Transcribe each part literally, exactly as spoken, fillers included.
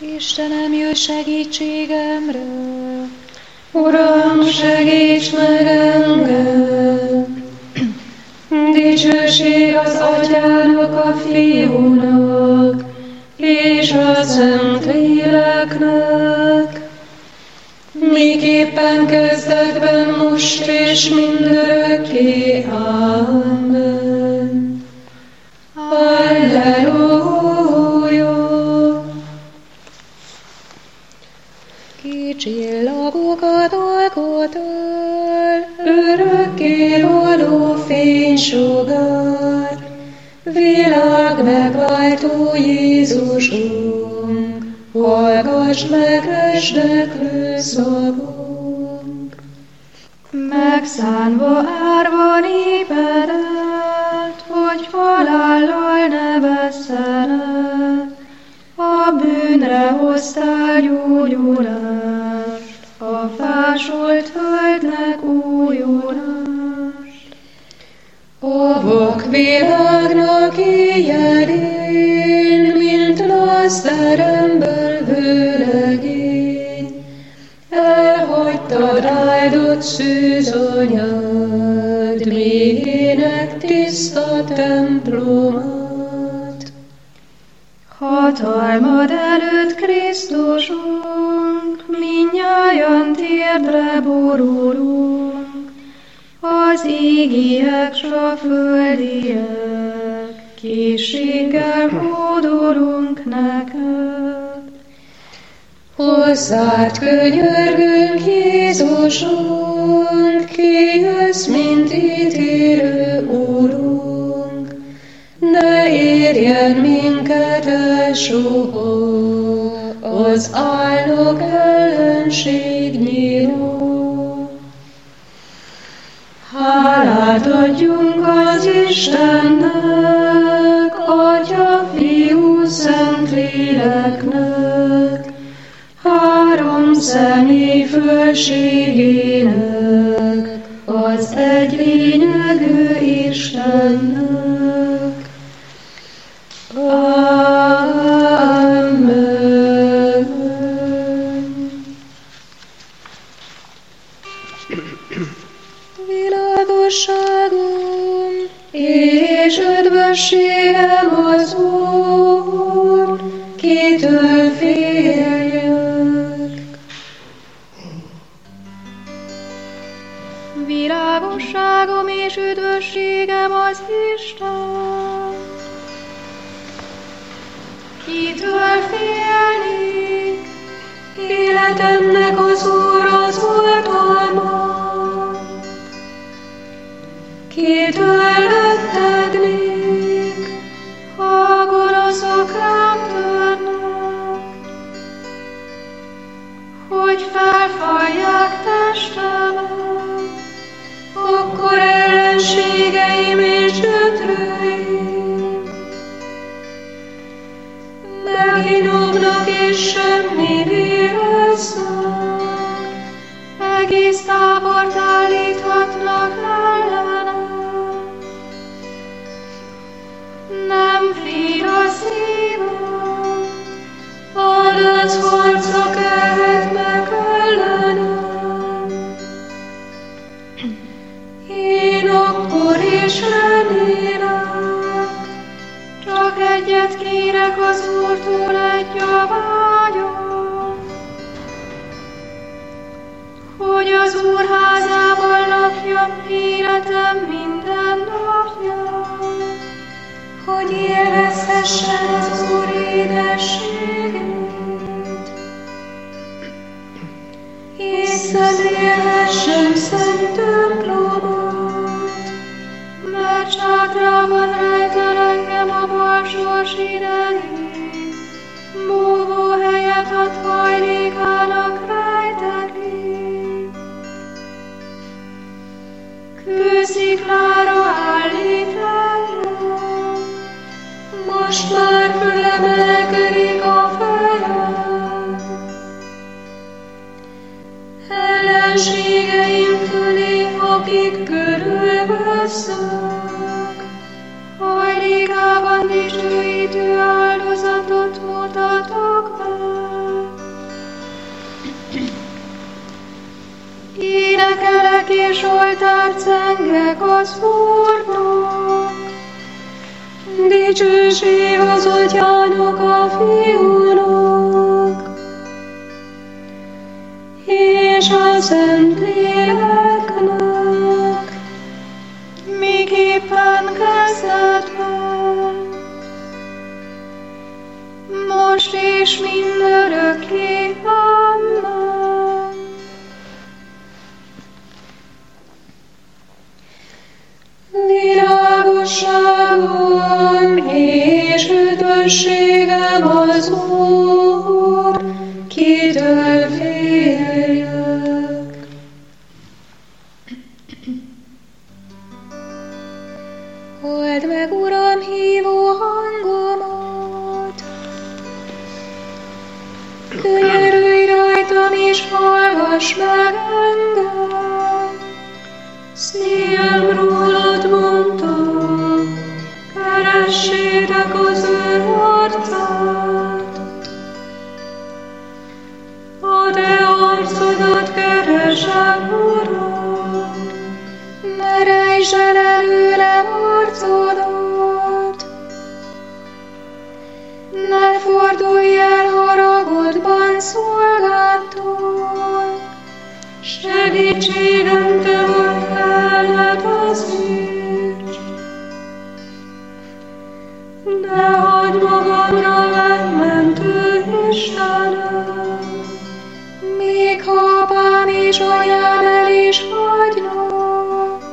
Istenem, jöjj segítségemre! Uram, segíts meg engem! Dicsőség az Atyának, a Fiúnak, és a Szentléleknek, miképpen kezdetben, most és mindörökké. Amen. Halleluja! Ki csillagokat alkotol, Örökké való fénysugár, világ megváltó Jézusunk, hallgass meg resdeklő szavunk. Megszánva árva népedet, hogy halállal ne vesszenek, a bűnre hoztál gyógyulást, a fásolt földnek újulást. A vak világnak éjjelén, mint lazteremből vőlegény, elhagytad áldott szűzanyád, méhének tiszta templomát. Hatalmad előtt, Krisztusunk, mindnyájan térdre borulunk, az égiek s a földiek, készséggel hódolunk neked. Hozzád könyörgünk, Jézusunk, ki jössz, mint ítélő Úrunk, ne érjen minket el soha az álnok ellenség nyíló. Hálát adjunk az Istennek, Atya, Fiú, Szentléleknek, három személy fölségének, az egy lényegű Istennek. Amen. világosságom, És ödvösségem az Úr, kitől féljek. világosságom és üdvösségem az Isten. Kitől félnék? Életemnek az Úr az oltalma. Kitől rettegnék, ha a gonoszok rám törnek? Hogy felfalják testemet, akkor ellenségeim és gyötrőim meginognak és semmi véreznek, egész tábort állíthatnak ellenem. Nem fél a szívem, adat harca kelhet meg ellenem. Én akkor is remélek, csak egyet kérek az Úrtól, egy a vágyom, hogy az Úr házában lakjam életem minden napja, hogy élvezhessem az Úr édességét, és szemlélhessem szent templomot, mert sátrában rejtel engem a bal sors idején, múló helyet ad hajlékának rejteli. Kősziklára állít engem, most már fölemelkedik a fejem. Ellenségeim fölé, akik körülvesznek, hajlékában dicsőítő áldozatot mutatok be. és oltárt zengek az Úrnak. Dicsőség az Atyának, a Fiúnak, és a Szentléleknek, miképpen kezdetben, most és mindörökké. Amen. Virágosságom és üdvösségem az Úr, kitől féljek. Halld meg, Uram, hívó hangomat, könyörülj rajtam és hallgass meg engem. Szívem rólad mondtam, keressétek az ő arcát. A te arcodat keresem, Uram, ne rejtsd el előlem arcodat. Ne fordulj el haragodban szolgáltól, segítségem te vagy, veled azért. Ne hagyd magamra megmentő Istenem, még ha apám és anyám el is hagynak.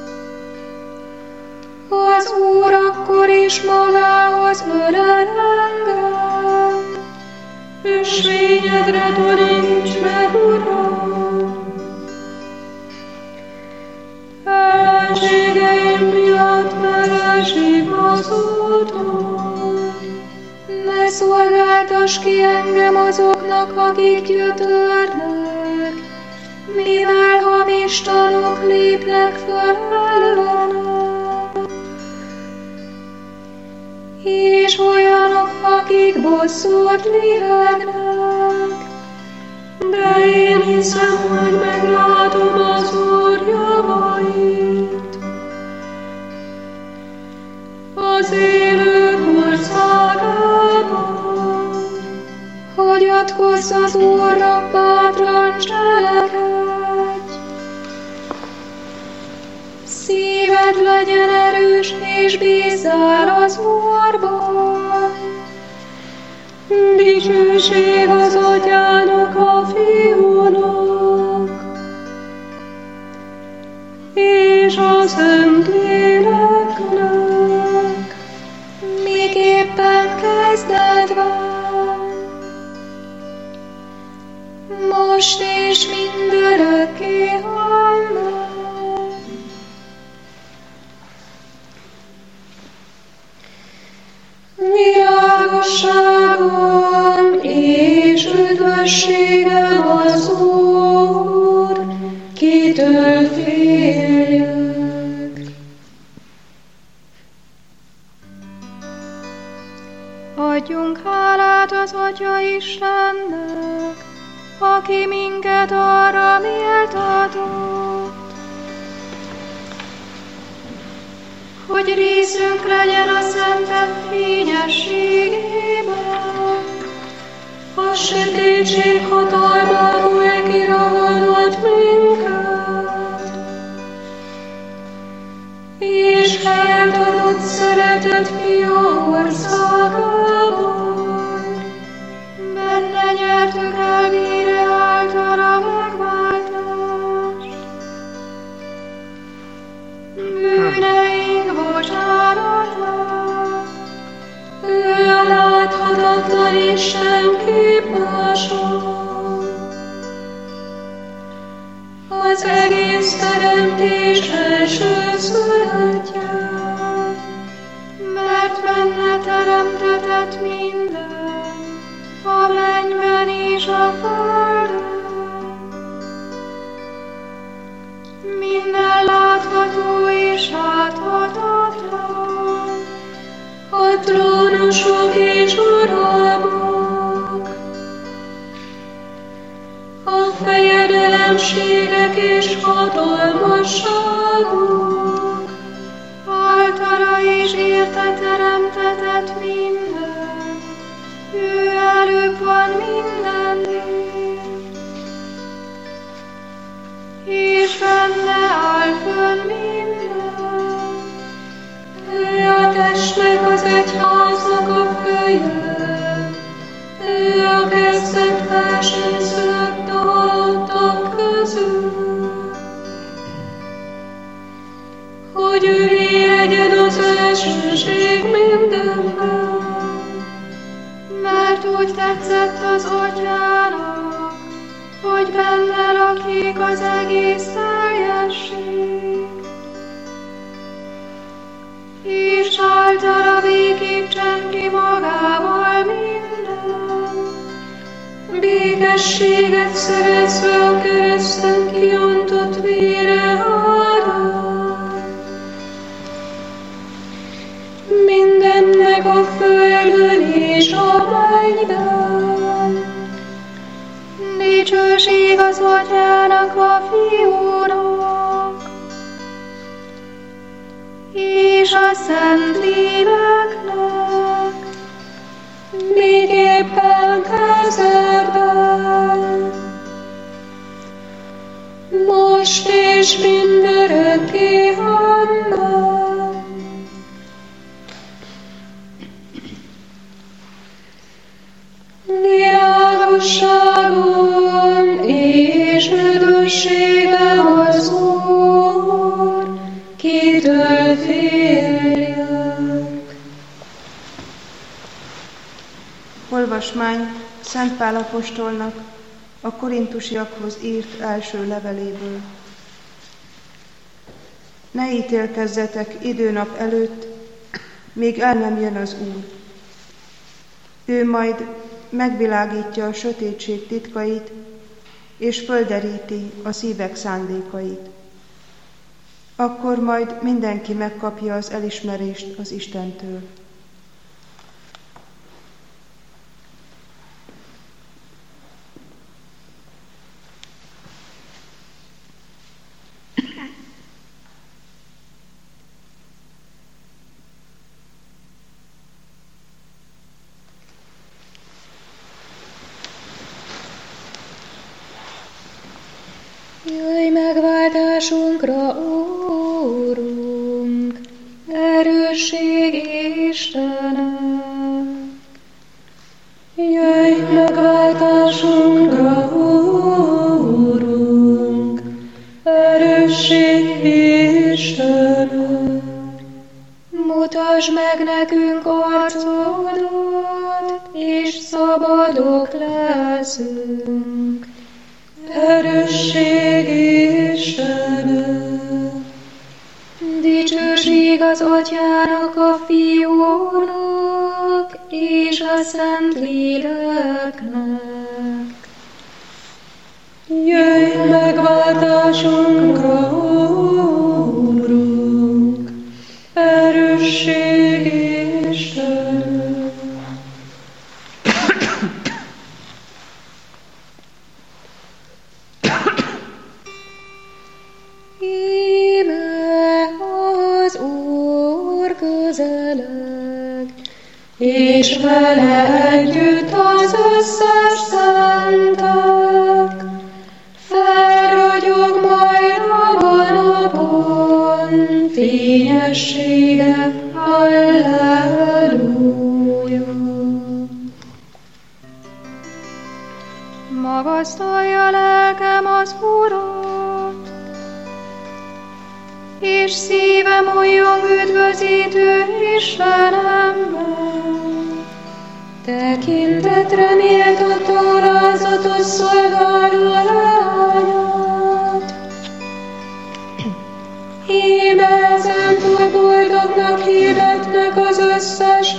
Az Úr akkor is magához ölel engem, ösvényedre taníts meg, Uram. Ellenségeim miatt megesik az úton, ne szolgáltass ki engem azoknak, akik gyötörnek, mivel hamis tanúk lépnek föl ellenem, és olyanok, akik bosszút lihegnek. De én hiszem, hogy meglátom az Úr javait az élők országában. Hagyatkozz az Úrra, bátran cselekedj, szíved legyen erős, és bízzál az Úrban. Dicsőség az Atyának, a Fiúnak, és a Szentléleknek, miképpen kezdetben, most és mindörökké. Amen. Világosságom és üdvösségem az Úr, kitől féljek. Adjunk hálát az Atya Istennek, aki minket arra méltatott, hogy részünk legyen a szentek fényességében. A sötétség hatalmából kiragadott minket, és helyet adott szeretett Fia országában. Benne nyertük el vére által a megváltást, bűneink bocsánatát. Ő a láthatatlan Isten képmása, az egész teremtés elsőszülöttje, mert benne teremtetett minden, a mennyben és a földön. Minden látható és láthatatlan, a trónusok és uralmak, a fejedelemségek és hatalmak, hatalmasságuk, Altara és érte teremtetett minden, ő előbb van mindennél, és benne áll fönn minden. ő a testnek az egyháznak a feje, ő a kezdet felső született a halottak közül, hogy ővé legyen az elsőség mindenben. Mert úgy tetszett az Atyának, hogy benne lakik az egész teljesség, és általa végítsen ki magával minden. Békességet szerezve a kereszten kiontott vére árán. Mindennek a földön és a mennyben. Dicsőség az Atyának, a Fiúnak, és a Szentléleknek, még éppen kezdetben, most és mindörökké. Amen. Világosságom és üdvösségem az Úr, kitől féljek. Olvasmány Szent Pál apostolnak a korintusiakhoz írt első leveléből. Ne ítélkezzetek időnap előtt, még el nem jön az Úr. Ő majd megvilágítja a sötétség titkait, és földeríti a szívek szándékait. Akkor majd mindenki megkapja az elismerést az Istentől. Jöjj megváltásunkra, Úrunk, erősség Istenem. Jöjj megváltásunkra, Úrunk, erősség Istenem. Mutasd meg nekünk arcodat, és szabadok leszünk. Erősség Istenem. Dicsőség az Atyának, a Fiúnak, és a Szentléleknek. Jöjj megváltásunkra, Úrunk, erősség Istenem. Íme az Úr közeleg, És vele együtt az összes szentek, felragyog majd a napon fényessége. Halleluja! magasztalja lelkem az Urat, és szívem újjong üdvözítő Istenemben. Tekintetre méltott alázatos szolgáló lányát. Íme ezentúl boldognak hirdetnek az összes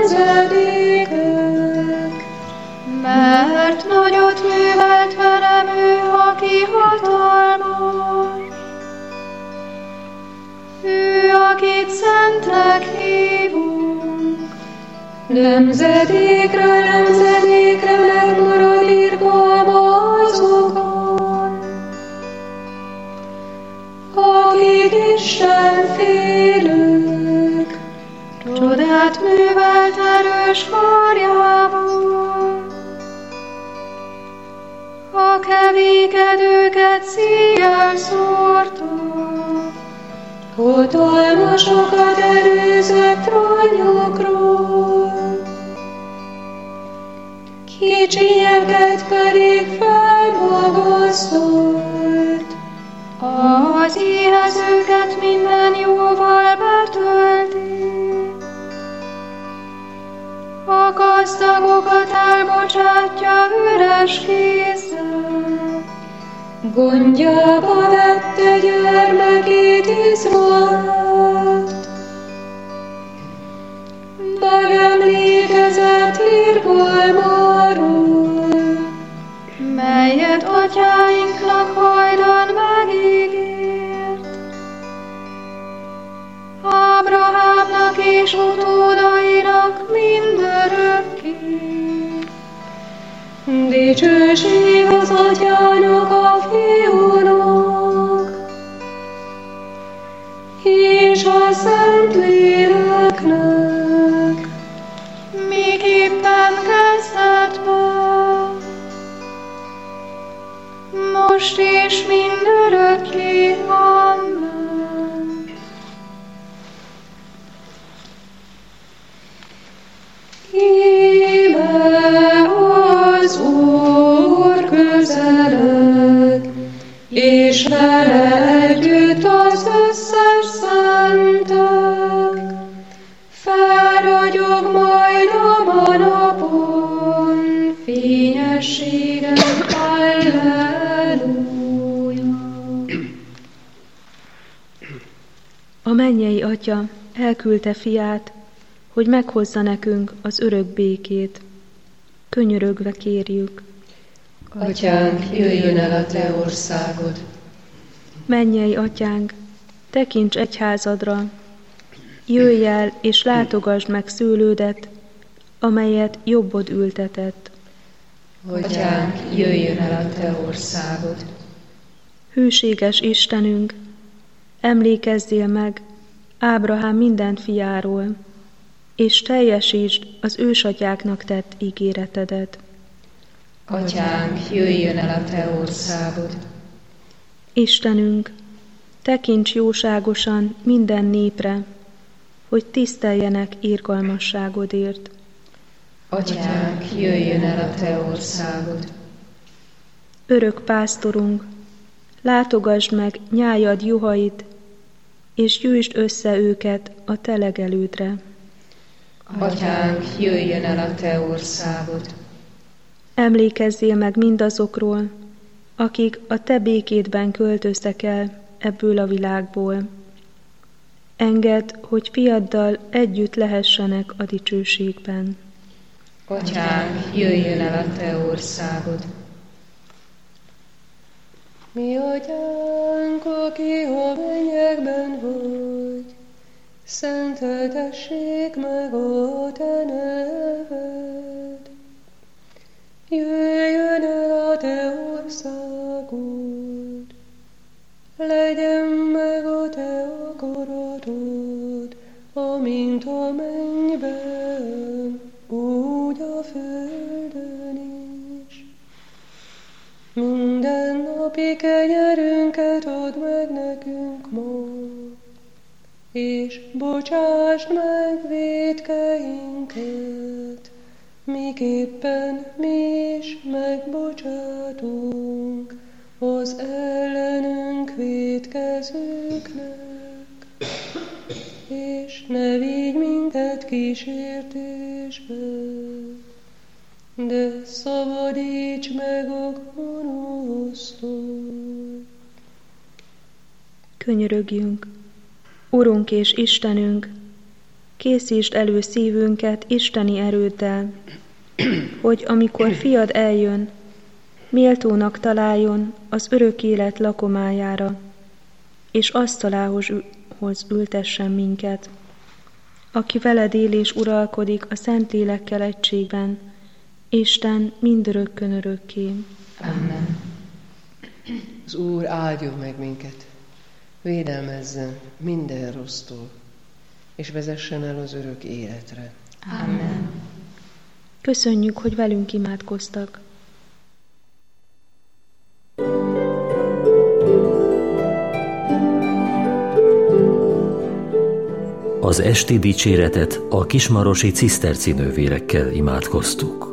nemzedékek. Mert nagyot művelt velem ő, aki hatalmas. Ő, akit szentnek hívunk. Nemzedékről nemzedékre megmarad irgalma azokon, kezelt erős karjából. A kevékedőket szíjjel szórta, hatalmasokat erőzött ranyokról, kicsinyeket pedig felmagasztott. Az éhezőket minden jóval betölti, a gazdagokat elbocsátja üres kézzel. Gondjába vette gyermekét Izraelt, megemlékezett irgalmáról, melyet atyáinknak hajdan megígért. Ábrahámnak és utódainak mindörökké. Dicsőség az atyának, a fiúnak, és a Szentléleknek, miképpen kezdetben, most és mindörökké. Amen. Íme az Úr közeleg, és vele együtt az összes szentek. Felragyog majd a napon, fényességet, halleluja. A mennyei Atya elküldte fiát, hogy meghozza nekünk az örök békét. Könyörögve kérjük. Atyánk, jöjjön el a te országod. Mennyei Atyánk, tekints egyházadra, jöjj el és látogasd meg szőlődet, amelyet jobbod ültetett. Atyánk, jöjjön el a te országod. Hűséges Istenünk, emlékezzél meg Ábrahám minden fiáról, és teljesítsd az ősatyáknak tett ígéretedet. Atyánk, jöjjön el a te országod. Istenünk, tekints jóságosan minden népre, hogy tiszteljenek irgalmasságodért. Atyánk, jöjjön el a te országod. Örök pásztorunk, látogasd meg nyájad juhait, és gyűjtsd össze őket a te legelődre. Atyánk, jöjjön el a te országod. Emlékezzél meg mindazokról, akik a te békédben költöztek el ebből a világból. Engedd, hogy fiaddal együtt lehessenek a dicsőségben. Atyánk, jöjjön el a te országod. Mi atyánk, aki a mennyekben vagy, szenteltessék meg a te neved. Jöjjön el a te országod, legyen meg a te akaratod, amint a mennyben, úgy a földön is. Minden napi kenyerünket add meg nekünk ma, és bocsásd meg vétkeinket, miképpen mi is megbocsátunk az ellenünk vétkezőknek. És ne vigy minket kísértésbe, de szabadíts meg a gonosztól. Könyörögjünk, Urunk és Istenünk, készítsd elő szívünket isteni erőddel, hogy amikor fiad eljön, méltónak találjon az örök élet lakomájára, és asztalához ültessen minket, aki veled él és uralkodik a Szentlélekkel egységben, Isten mindörökkön örökké. Amen. Az Úr áldjon meg minket, védelmezzen minden rossztól, és vezessen el az örök életre. Amen. Köszönjük, hogy velünk imádkoztak. Az esti dicséretet a kismarosi ciszterci nővérekkel imádkoztuk.